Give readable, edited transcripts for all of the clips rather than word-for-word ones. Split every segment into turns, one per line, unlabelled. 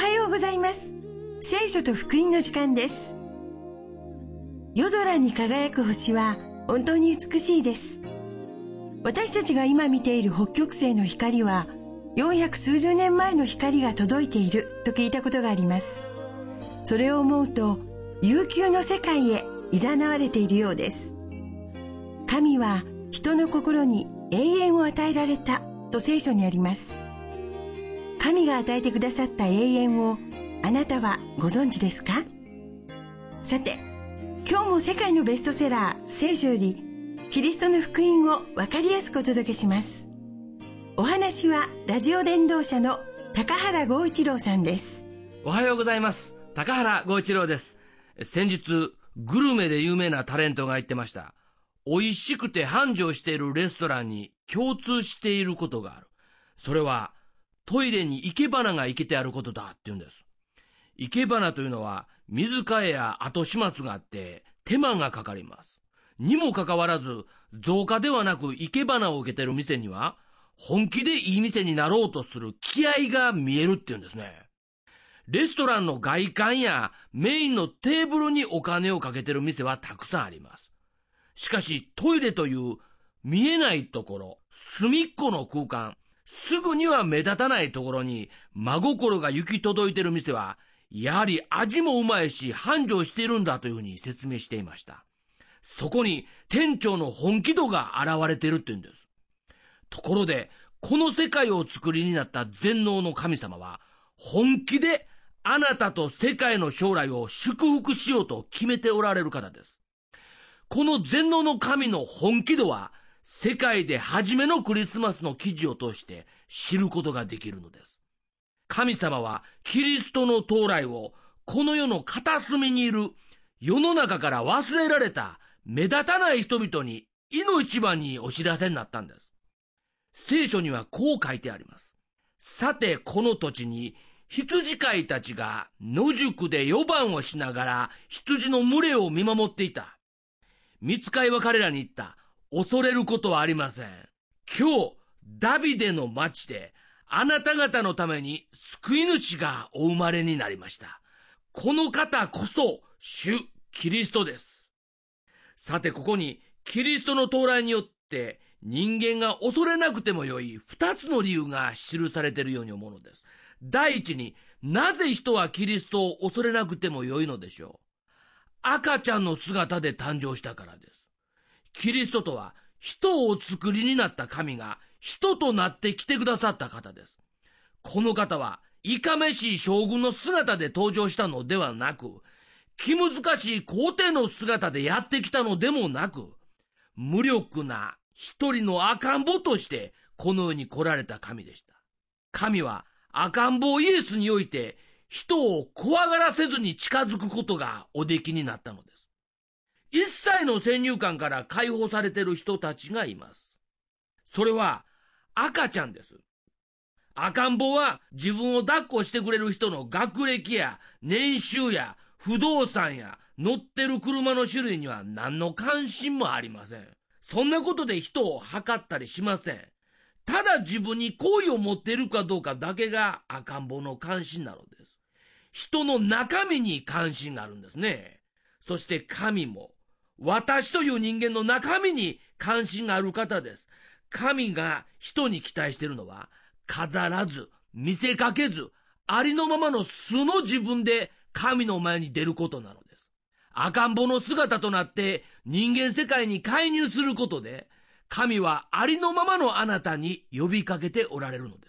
はようございます。聖書と福音の時間です。夜空に輝く星は本当に美しいです。私たちが今見ている北極星の光は400数十年前の光が届いていると聞いたことがあります。それを思うと悠久の世界へ誘われているようです。神は人の心に永遠を与えられたと聖書にあります。神が与えてくださった永遠をあなたはご存知ですか？さて、今日も世界のベストセラー聖書よりキリストの福音を分かりやすくお届けします。お話はラジオ伝道者の高原剛一郎さんです。
おはようございます。高原剛一郎です。先日グルメで有名なタレントが言ってました。美味しくて繁盛しているレストランに共通していることがある。それはトイレに生け花が生けてあることだって言うんです。生け花というのは水替えや後始末があって手間がかかります。にもかかわらず造花ではなく生け花を受けている店には本気でいい店になろうとする気合が見えるって言うんですね。レストランの外観やメインのテーブルにお金をかけている店はたくさんあります。しかしトイレという見えないところ、隅っこの空間、すぐには目立たないところに真心が行き届いている店はやはり味もうまいし繁盛しているんだというふうに説明していました。そこに店長の本気度が現れているっていうんです。ところでこの世界をお作りになった全能の神様は本気であなたと世界の将来を祝福しようと決めておられる方です。この全能の神の本気度は世界で初めのクリスマスの記事を通して知ることができるのです。神様はキリストの到来をこの世の片隅にいる世の中から忘れられた目立たない人々にいの一番にお知らせになったんです。聖書にはこう書いてあります。さてこの土地に羊飼いたちが野宿で夜番をしながら羊の群れを見守っていた。御使いは彼らに言った。恐れることはありません。今日ダビデの町であなた方のために救い主がお生まれになりました。この方こそ主キリストです。さてここにキリストの到来によって人間が恐れなくてもよい二つの理由が記されているように思うのです。第一に、なぜ人はキリストを恐れなくてもよいのでしょう。赤ちゃんの姿で誕生したからです。キリストとは人をお作りになった神が人となって来てくださった方です。この方はいかめしい将軍の姿で登場したのではなく、気難しい皇帝の姿でやってきたのでもなく、無力な一人の赤ん坊としてこの世に来られた神でした。神は赤ん坊イエスにおいて人を怖がらせずに近づくことがおできになったのです。一切の先入観から解放されている人たちがいます。それは赤ちゃんです。赤ん坊は自分を抱っこしてくれる人の学歴や年収や不動産や乗ってる車の種類には何の関心もありません。そんなことで人を測ったりしません。ただ自分に好意を持っているかどうかだけが赤ん坊の関心なのです。人の中身に関心があるんですね。そして神も私という人間の中身に関心がある方です。神が人に期待しているのは飾らず見せかけずありのままの素の自分で神の前に出ることなのです。赤ん坊の姿となって人間世界に介入することで神はありのままのあなたに呼びかけておられるのです。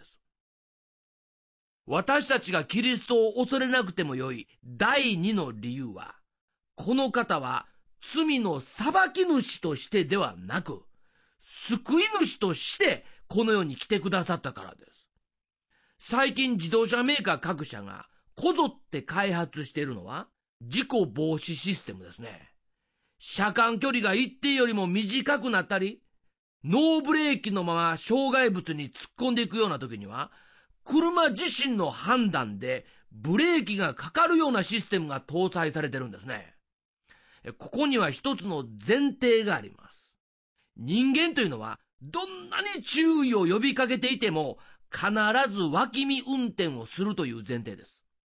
私たちがキリストを恐れなくてもよい第二の理由は、この方は罪の裁き主としてではなく、救い主としてこの世に来てくださったからです。最近自動車メーカー各社がこぞって開発しているのは事故防止システムですね。車間距離が一定よりも短くなったり、ノーブレーキのまま障害物に突っ込んでいくような時には、車自身の判断でブレーキがかかるようなシステムが搭載されてるんですね。ここには一つの前提があります。人間というのはどんなに注意を呼びかけていても必ず脇見運転をするという前提です。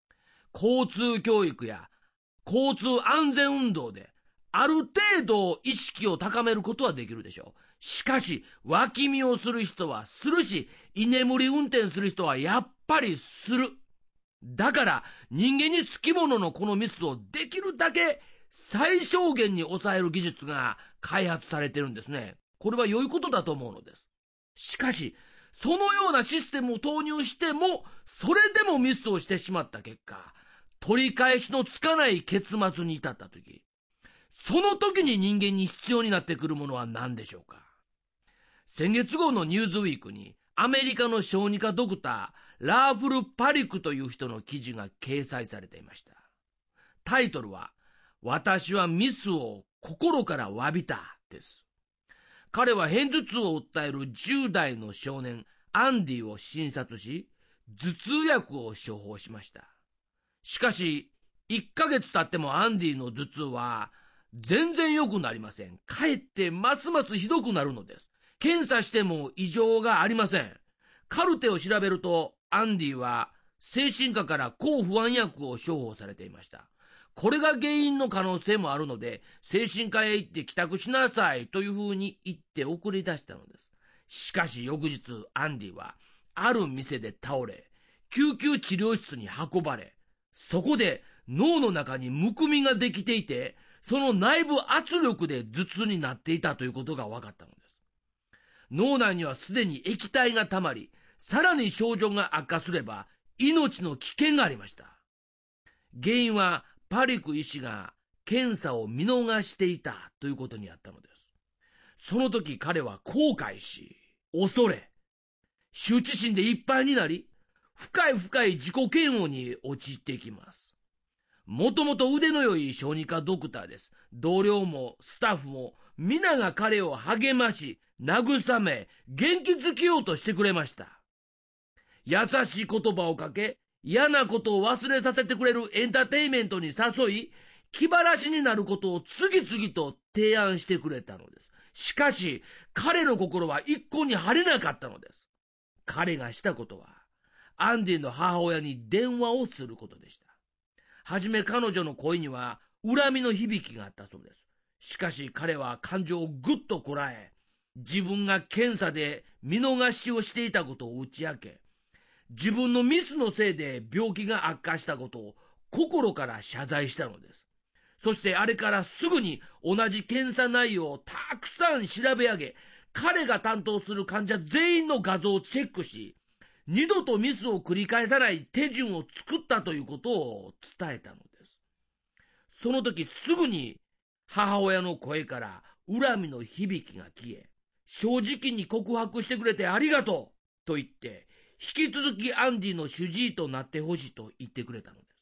交通教育や交通安全運動である程度意識を高めることはできるでしょう。しかし脇見をする人はするし、居眠り運転する人はやっぱりする。だから人間につきもののこのミスをできるだけ最小限に抑える技術が開発されてるんですね。これは良いことだと思うのです。しかしそのようなシステムを投入しても、それでもミスをしてしまった結果、取り返しのつかない結末に至ったとき、その時に人間に必要になってくるものは何でしょうか。先月号のニューズウィークにアメリカの小児科ドクターラーフル・パリクという人の記事が掲載されていました。タイトルは、私はミスを心から詫びたです。彼は片頭痛を訴える10代の少年アンディを診察し、頭痛薬を処方しました。しかし1ヶ月経ってもアンディの頭痛は全然良くなりません。かえってますますひどくなるのです。検査しても異常がありません。カルテを調べると、アンディは精神科から抗不安薬を処方されていました。これが原因の可能性もあるので、精神科へ行って帰宅しなさいというふうに言って送り出したのです。しかし翌日、アンディはある店で倒れ、救急治療室に運ばれ、そこで脳の中にむくみができていて、その内部圧力で頭痛になっていたということが分かったのです。脳内にはすでに液体がたまり、さらに症状が悪化すれば命の危険がありました。原因はパリク医師が検査を見逃していたということにあったのです。その時彼は後悔し、恐れ、羞恥心でいっぱいになり、深い自己嫌悪に陥っていきます。もともと腕の良い小児科ドクターです。同僚もスタッフも皆が彼を励まし、慰め、元気づけようとしてくれました。優しい言葉をかけ、嫌なことを忘れさせてくれるエンターテインメントに誘い、気晴らしになることを次々と提案してくれたのです。しかし彼の心は一向に晴れなかったのです。彼がしたことはアンディの母親に電話をすることでした。はじめ彼女の声には恨みの響きがあったそうです。しかし彼は感情をぐっとこらえ、自分が検査で見逃しをしていたことを打ち明け、自分のミスのせいで病気が悪化したことを心から謝罪したのです。そしてあれからすぐに同じ検査内容をたくさん調べ上げ、彼が担当する患者全員の画像をチェックし、二度とミスを繰り返さない手順を作ったということを伝えたのです。その時すぐに母親の声から恨みの響きが消え、正直に告白してくれてありがとうと言って、引き続きアンディの主治医となってほしいと言ってくれたのです。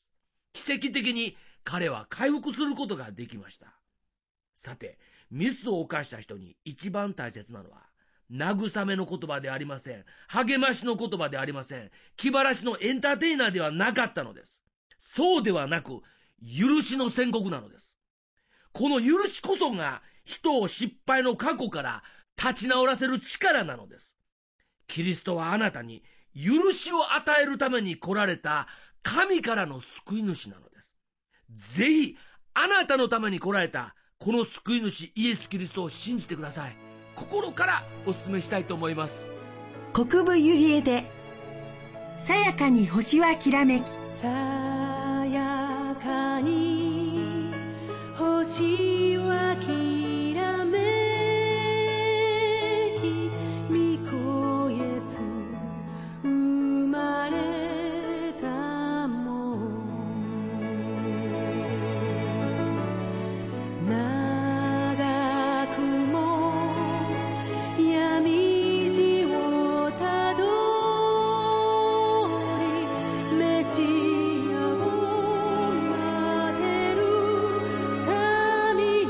奇跡的に彼は回復することができました。さて、ミスを犯した人に一番大切なのは、慰めの言葉でありません。励ましの言葉でありません。気晴らしのエンターテイナーではなかったのです。そうではなく、許しの宣告なのです。この許しこそが人を失敗の過去から立ち直らせる力なのです。キリストはあなたに許しを与えるために来られた神からの救い主なのです。ぜひあなたのために来られたこの救い主イエス・キリストを信じてください。心からお勧めしたいと思います。
国分ゆりえでさやかに星はきらめき。
さやかに星はきらめき、御子イエス生まれたもん。長くも闇路をたどり、メシアを待てる神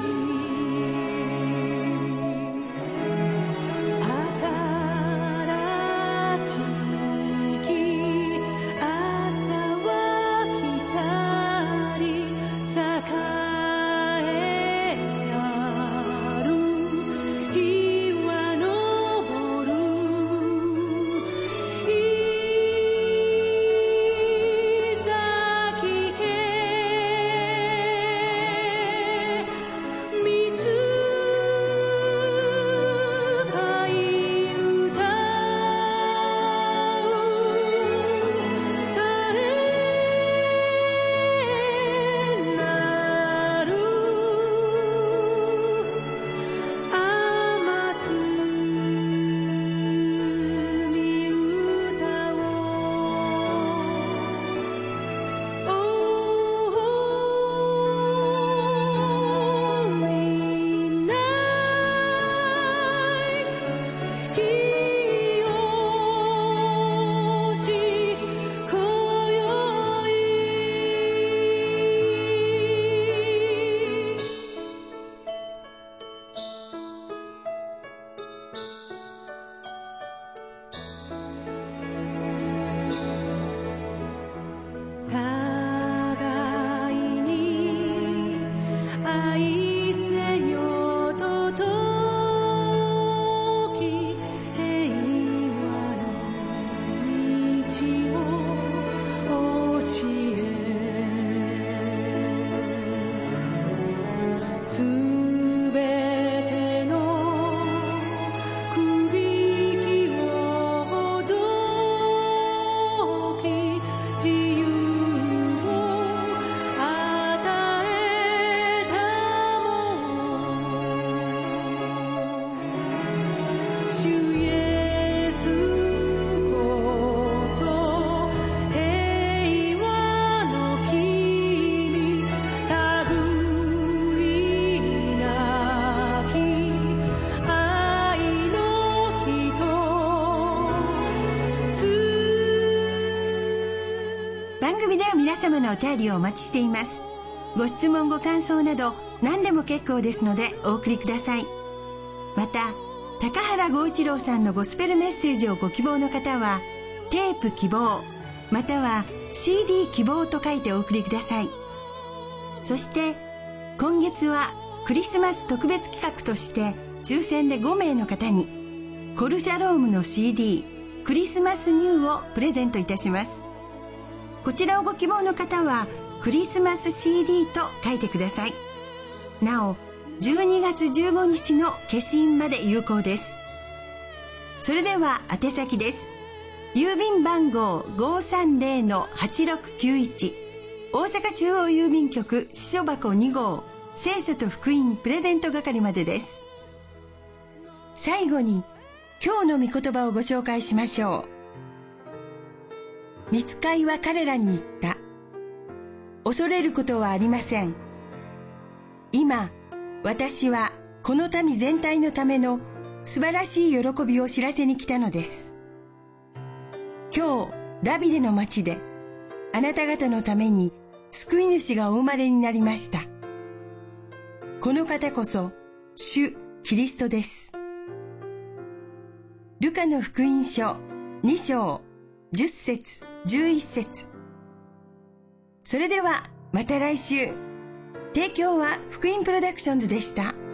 互いに愛せよと説き、平和の道を教え、すべてのくびきをほどき、自由を与えたもの、主イエスこそ平和の君、類なき愛の人、
番組では皆様のお便りをお待ちしています。ご質問ご感想など何でも結構ですのでお送りください。また高原剛一郎さんのゴスペルメッセージをご希望の方はテープ希望または CD 希望と書いてお送りください。そして今月はクリスマス特別企画として抽選で5名の方にコルシャロームの CD クリスマスニューをプレゼントいたします。こちらをご希望の方はクリスマス CD と書いてください。なお12月15日の消印まで有効です。それでは宛先です。郵便番号 530-8691 大阪中央郵便局支所箱2号聖書と福音プレゼント係までです。最後に今日の御言葉をご紹介しましょう。御使いは彼らに言った。恐れることはありません。今私はこの民全体のための素晴らしい喜びを知らせに来たのです。今日ダビデの町であなた方のために救い主がお生まれになりました。この方こそ主キリストです。ルカの福音書2章10節11節。それではまた来週。提供は福音プロダクションズでした。